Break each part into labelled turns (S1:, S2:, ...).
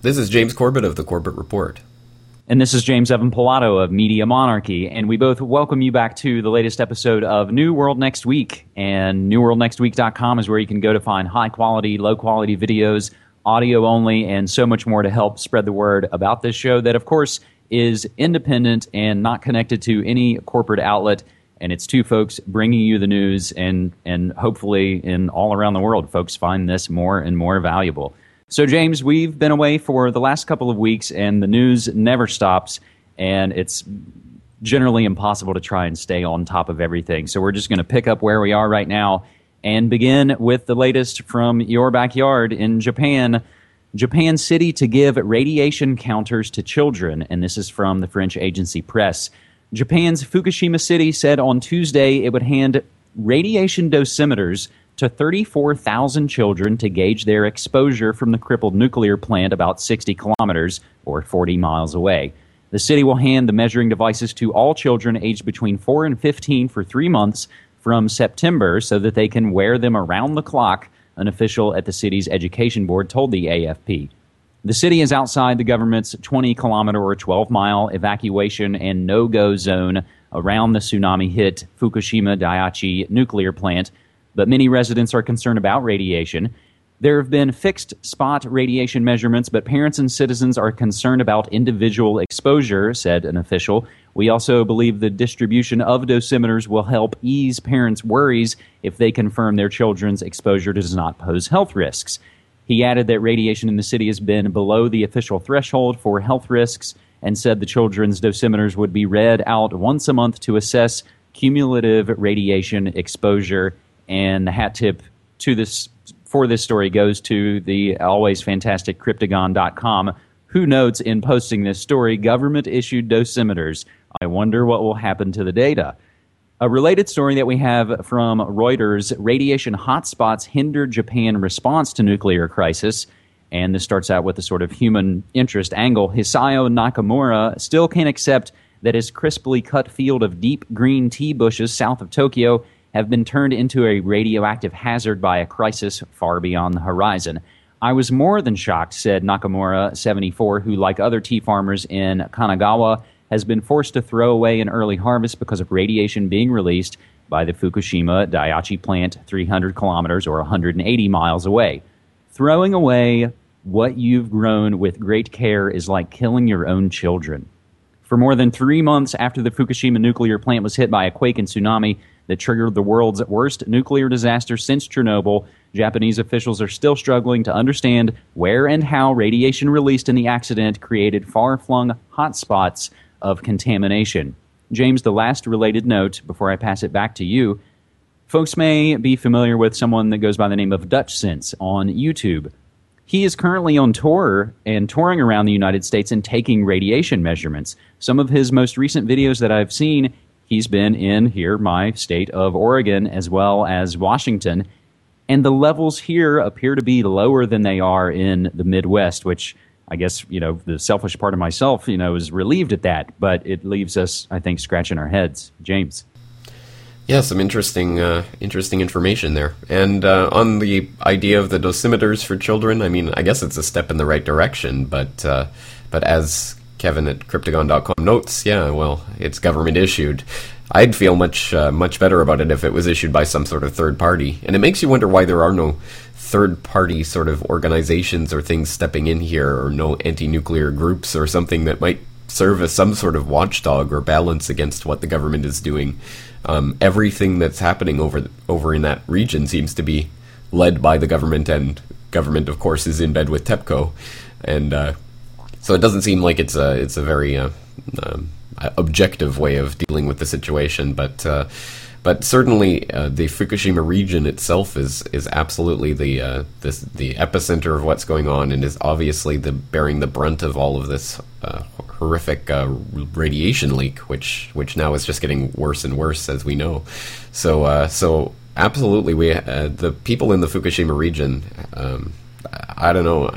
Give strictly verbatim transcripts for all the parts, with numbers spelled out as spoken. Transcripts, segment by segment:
S1: This is James Corbett of the Corbett Report.
S2: And this is James Evan Pilato of Media Monarchy, and we both welcome you back to the latest episode of New World Next Week. And new world next week dot com is where you can go to find high-quality, low-quality videos, audio only, and so much more to help spread the word about this show that, of course, is independent and not connected to any corporate outlet. And it's two folks bringing you the news, and, and hopefully in all around the world, folks find this more and more valuable. So, James, we've been away for the last couple of weeks, and the news never stops, and it's generally impossible to try and stay on top of everything. So we're just going to pick up where we are right now and begin with the latest from your backyard in Japan. Japan City to give radiation counters to children, and this is from the French agency Press. Japan's Fukushima City said on Tuesday it would hand radiation dosimeters to thirty-four thousand children to gauge their exposure from the crippled nuclear plant about sixty kilometers or forty miles away. The city will hand the measuring devices to all children aged between four and fifteen for three months from September so that they can wear them around the clock, an official at the city's education board told the A F P. The city is outside the government's twenty kilometer or twelve mile evacuation and no-go zone around the tsunami-hit Fukushima Daiichi nuclear plant, but many residents are concerned about radiation. There have been fixed spot radiation measurements, but parents and citizens are concerned about individual exposure, said an official. We also believe the distribution of dosimeters will help ease parents' worries if they confirm their children's exposure does not pose health risks. He added that radiation in the city has been below the official threshold for health risks and said the children's dosimeters would be read out once a month to assess cumulative radiation exposure. And the hat tip to this for this story goes to the always fantastic Cryptagon dot com, who notes in posting this story, government-issued dosimeters. I wonder what will happen to the data. A related story that we have from Reuters, radiation hotspots hinder Japan response to nuclear crisis. And this starts out with a sort of human interest angle. Hisao Nakamura still can't accept that his crisply cut field of deep green tea bushes south of Tokyo have been turned into a radioactive hazard by a crisis far beyond the horizon. I was more than shocked, said Nakamura, seventy-four, who, like other tea farmers in Kanagawa, has been forced to throw away an early harvest because of radiation being released by the Fukushima Daiichi plant three hundred kilometers or one hundred eighty miles away. Throwing away what you've grown with great care is like killing your own children. For more than three months after the Fukushima nuclear plant was hit by a quake and tsunami that triggered the world's worst nuclear disaster since Chernobyl, Japanese officials are still struggling to understand where and how radiation released in the accident created far-flung hotspots of contamination. James, the last related note before I pass it back to you. Folks may be familiar with someone that goes by the name of DutchSense on YouTube. He is currently on tour and touring around the United States and taking radiation measurements. Some of his most recent videos that I've seen, he's been in here, my state of Oregon, as well as Washington. And the levels here appear to be lower than they are in the Midwest, which I guess, you know, the selfish part of myself, you know, is relieved at that. But it leaves us, I think, scratching our heads. James.
S1: Yeah, some interesting uh, interesting information there. And uh, on the idea of the dosimeters for children, I mean, I guess it's a step in the right direction. But uh, but as Kevin at Cryptagon dot com notes, yeah, well, it's government issued. I'd feel much uh, much better about it if it was issued by some sort of third party. And it makes you wonder why there are no third party sort of organizations or things stepping in here, or no anti-nuclear groups or something that might serve as some sort of watchdog or balance against what the government is doing. Um, everything that's happening over over in that region seems to be led by the government, and government, of course, is in bed with TEPCO, and uh, so it doesn't seem like it's a it's a very uh, um, objective way of dealing with the situation. But uh, but certainly uh, the Fukushima region itself is is absolutely the uh, this the epicenter of what's going on, and is obviously the bearing the brunt of all of this Uh, horrific uh, radiation leak, which which now is just getting worse and worse, as we know. So uh, so absolutely, we uh, the people in the Fukushima region. Um, I don't know.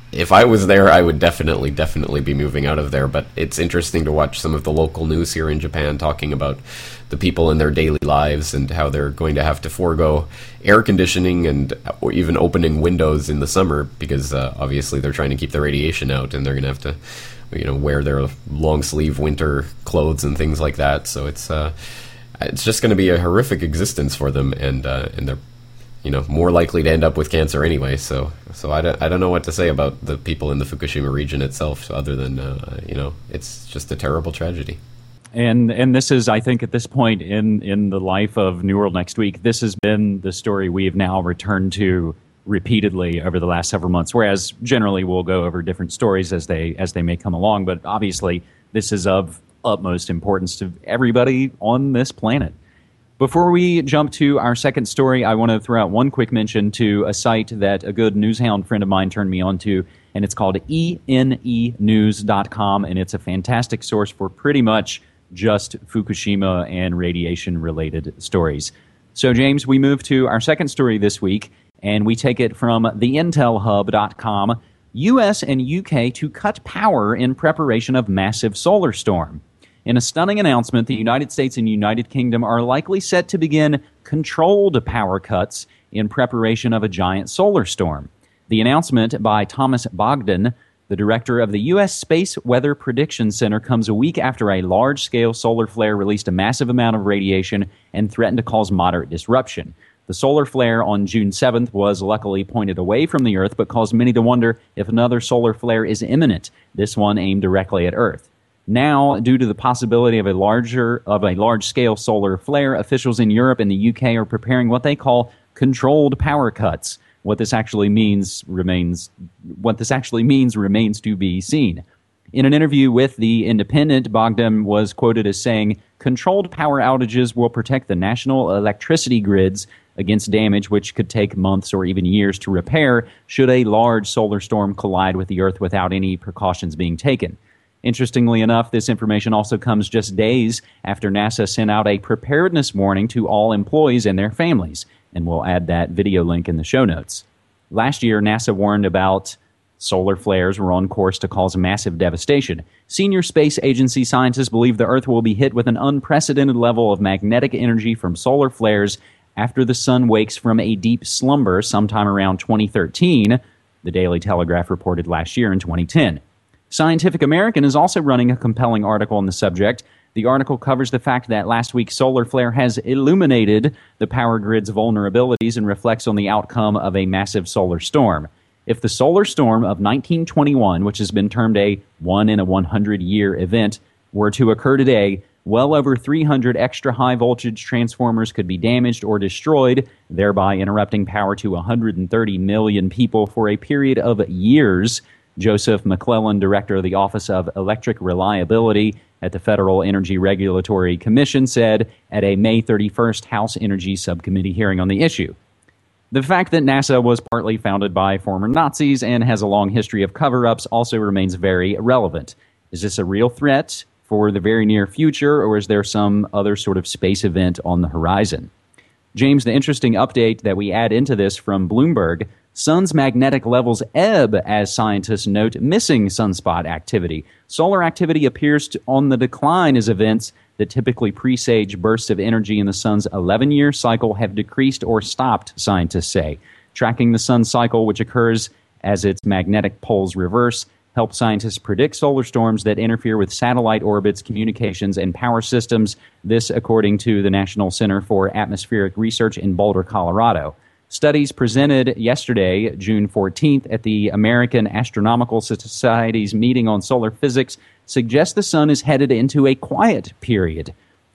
S1: if I was there, I would definitely, definitely be moving out of there. But it's interesting to watch some of the local news here in Japan talking about the people in their daily lives and how they're going to have to forego air conditioning and or even opening windows in the summer because uh, obviously they're trying to keep the radiation out, and they're going to have to, you know, wear their long sleeve winter clothes and things like that. So it's uh, it's just going to be a horrific existence for them, and uh, and they're, you know, more likely to end up with cancer anyway. So, so I don't, I don't know what to say about the people in the Fukushima region itself, other than, uh, you know, it's just a terrible tragedy.
S2: And and this is, I think, at this point in, in the life of New World Next Week, this has been the story we have now returned to repeatedly over the last several months, whereas generally we'll go over different stories as they as they may come along. But obviously, this is of utmost importance to everybody on this planet. Before we jump to our second story, I want to throw out one quick mention to a site that a good newshound friend of mine turned me on to, and it's called E N E news dot com, and it's a fantastic source for pretty much just Fukushima and radiation-related stories. So, James, we move to our second story this week, and we take it from the intel hub dot com. U S and U K to cut power in preparation of massive solar storm. In a stunning announcement, the United States and United Kingdom are likely set to begin controlled power cuts in preparation of a giant solar storm. The announcement by Thomas Bogdan, the director of the U S Space Weather Prediction Center, comes a week after a large-scale solar flare released a massive amount of radiation and threatened to cause moderate disruption. The solar flare on June seventh was luckily pointed away from the Earth, but caused many to wonder if another solar flare is imminent, this one aimed directly at Earth. Now, due to the possibility of a larger of a large-scale solar flare, officials in Europe and the U K are preparing what they call controlled power cuts. What this actually means remains what this actually means remains to be seen. In an interview with The Independent, Bogdan was quoted as saying, "Controlled power outages will protect the national electricity grids against damage which could take months or even years to repair should a large solar storm collide with the Earth without any precautions being taken." Interestingly enough, this information also comes just days after NASA sent out a preparedness warning to all employees and their families, and we'll add that video link in the show notes. Last year, NASA warned about solar flares were on course to cause massive devastation. Senior space agency scientists believe the Earth will be hit with an unprecedented level of magnetic energy from solar flares after the sun wakes from a deep slumber sometime around twenty thirteen, the Daily Telegraph reported last year in twenty ten. Scientific American is also running a compelling article on the subject. The article covers the fact that last week's solar flare has illuminated the power grid's vulnerabilities and reflects on the outcome of a massive solar storm. If the solar storm of nineteen twenty-one, which has been termed a one in a one hundred year event, were to occur today, well over three hundred extra high voltage transformers could be damaged or destroyed, thereby interrupting power to one hundred thirty million people for a period of years. Joseph McClellan, director of the Office of Electric Reliability at the Federal Energy Regulatory Commission, said at a May thirty-first House Energy Subcommittee hearing on the issue. The fact that NASA was partly founded by former Nazis and has a long history of cover-ups also remains very relevant. Is this a real threat for the very near future, or is there some other sort of space event on the horizon? James, the interesting update that we add into this from Bloomberg, sun's magnetic levels ebb as scientists note missing sunspot activity. Solar activity appears to, on the decline as events that typically presage bursts of energy in the sun's eleven-year cycle have decreased or stopped, scientists say. Tracking the sun's cycle, which occurs as its magnetic poles reverse, helps scientists predict solar storms that interfere with satellite orbits, communications, and power systems. This, according to the National Center for Atmospheric Research in Boulder, Colorado. Studies presented yesterday, June fourteenth, at the American Astronomical Society's meeting on solar physics suggest the sun is headed into a quiet period.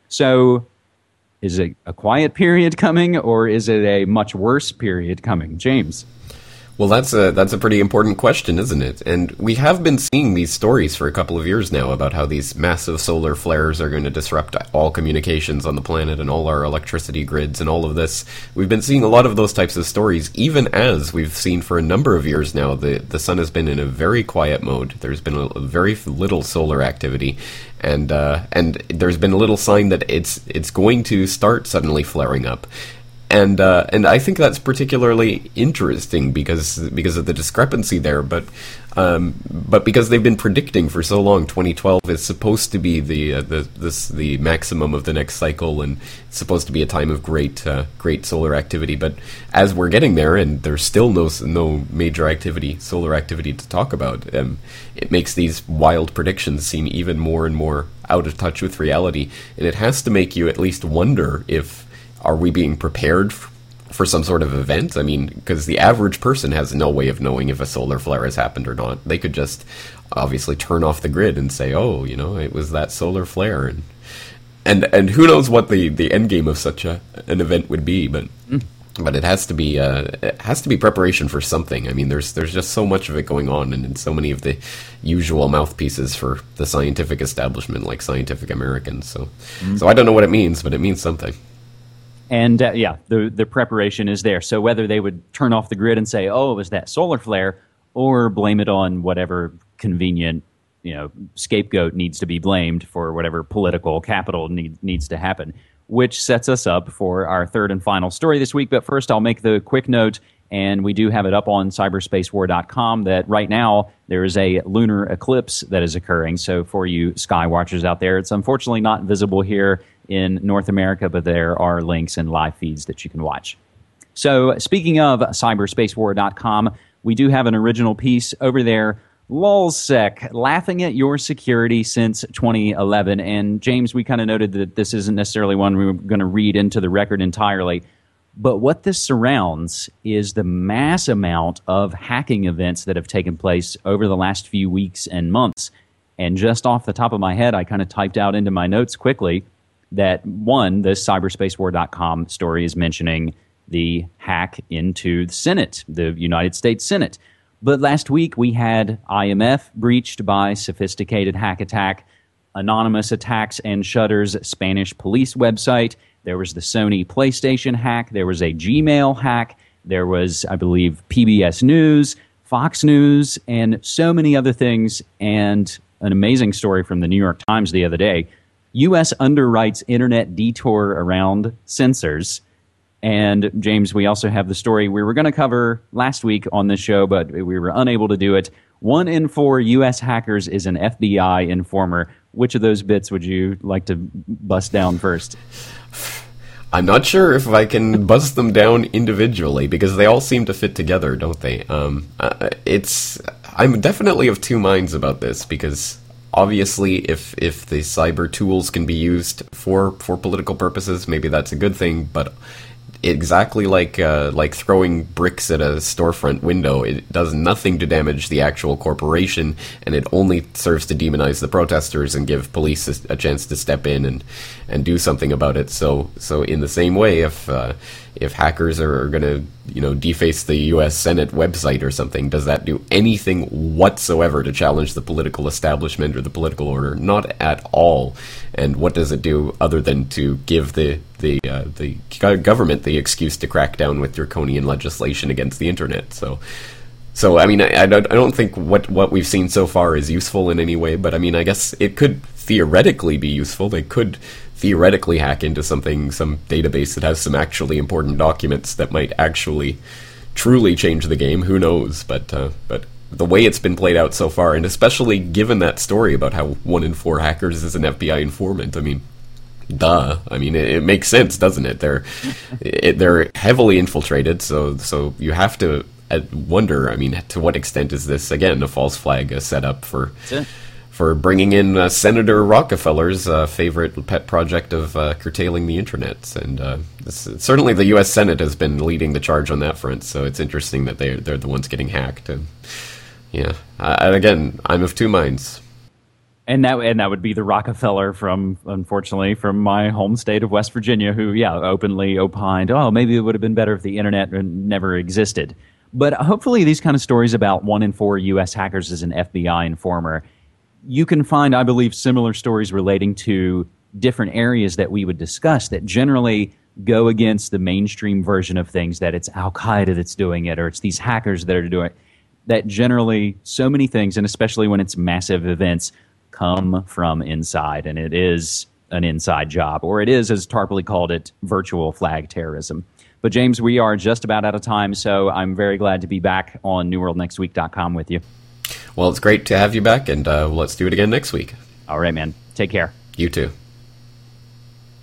S2: So, is it a quiet period coming, or is it a much worse period coming? James?
S1: Well, that's a that's a pretty important question, isn't it? And we have been seeing these stories for a couple of years now about how these massive solar flares are going to disrupt all communications on the planet and all our electricity grids and all of this. We've been seeing a lot of those types of stories, even as we've seen for a number of years now. The, the sun has been in a very quiet mode. There's been a, a very little solar activity, and uh, and there's been a little sign that it's it's going to start suddenly flaring up. And uh, and I think that's particularly interesting because because of the discrepancy there, but um, but because they've been predicting for so long, twenty twelve is supposed to be the uh, the this the maximum of the next cycle, and it's supposed to be a time of great uh, great solar activity. But as we're getting there, and there's still no no major activity, solar activity to talk about, um, it makes these wild predictions seem even more and more out of touch with reality, and it has to make you at least wonder if. Are we being prepared f- for some sort of event? I mean, because the average person has no way of knowing if a solar flare has happened or not. They could just obviously turn off the grid and say, oh, you know, it was that solar flare. And and, and who knows what the, the end game of such a, an event would be, but mm. but it has to be uh, it has to be preparation for something. I mean, there's there's just so much of it going on, and, and so many of the usual mouthpieces for the scientific establishment, like Scientific American. So, mm. so I don't know what it means, but it means something.
S2: And uh, yeah, the the preparation is there. So whether they would turn off the grid and say, "Oh, it was that solar flare," or blame it on whatever convenient, you know, scapegoat needs to be blamed for whatever political capital need, needs to happen, which sets us up for our third and final story this week. But first, I'll make the quick note, and we do have it up on cyberspace war dot com, that right now there is a lunar eclipse that is occurring. So for you sky watchers out there, it's unfortunately not visible here in North America, but there are links and live feeds that you can watch. So speaking of cyberspace war dot com, we do have an original piece over there, LulzSec, laughing at your security since twenty eleven. And James, we kind of noted that this isn't necessarily one we were going to read into the record entirely, but what this surrounds is the mass amount of hacking events that have taken place over the last few weeks and months. And just off the top of my head, I kind of typed out into my notes quickly that, one, this cyberspace war dot com story is mentioning the hack into the Senate, the United States Senate. But last week we had I M F breached by sophisticated hack attack, anonymous attacks and shutters Spanish police website. There was the Sony PlayStation hack. There was a Gmail hack. There was, I believe, P B S News, Fox News, and so many other things. And an amazing story from the New York Times the other day. U S underwrites internet detour around censors. And James, we also have the story we were going to cover last week on this show, but we were unable to do it. One in four U S hackers is an F B I informer. Which of those bits would you like to bust down first?
S1: I'm not sure if I can bust them down individually, because they all seem to fit together, don't they? Um, uh, it's I'm definitely of two minds about this, because obviously, if if the cyber tools can be used for, for political purposes, maybe that's a good thing. But exactly like uh, like throwing bricks at a storefront window, it does nothing to damage the actual corporation, and it only serves to demonize the protesters and give police a, a chance to step in and, and do something about it. So so in the same way, if uh, if hackers are going to you know deface the U S Senate website or something, does that do anything whatsoever to challenge the political establishment or the political order? Not at all. And what does it do other than to give the the uh, the government the excuse to crack down with draconian legislation against the internet? So, so I mean, I, I don't I don't think what what we've seen so far is useful in any way. But I mean, I guess it could theoretically be useful. They could theoretically hack into something, some database that has some actually important documents that might actually truly change the game. Who knows? But uh, but. The way it's been played out so far, and especially given that story about how one in four hackers is an F B I informant, I mean, duh. I mean, it, it makes sense, doesn't it? They're it, they're heavily infiltrated, so so you have to wonder. I mean, to what extent is this again a false flag, a setup for for bringing in uh, Senator Rockefeller's uh, favorite pet project of uh, curtailing the internet? And uh, this, certainly, the U S Senate has been leading the charge on that front. So it's interesting that they they're the ones getting hacked. And, Yeah, uh, and again, I'm of two minds.
S2: And that and that would be the Rockefeller from, unfortunately, from my home state of West Virginia, who, yeah, openly opined, oh, maybe it would have been better if the internet never existed. But hopefully these kind of stories about one in four U S hackers as an F B I informer, you can find, I believe, similar stories relating to different areas that we would discuss that generally go against the mainstream version of things, that it's Al-Qaeda that's doing it, or it's these hackers that are doing it. That generally so many things, and especially when it's massive events, come from inside, and it is an inside job, or it is, as Tarpley called it, virtual flag terrorism. But James, we are just about out of time, so I'm very glad to be back on new world next week dot com with you.
S1: Well, it's great to have you back, and uh, let's do it again next week.
S2: All right, man. Take care.
S1: You too.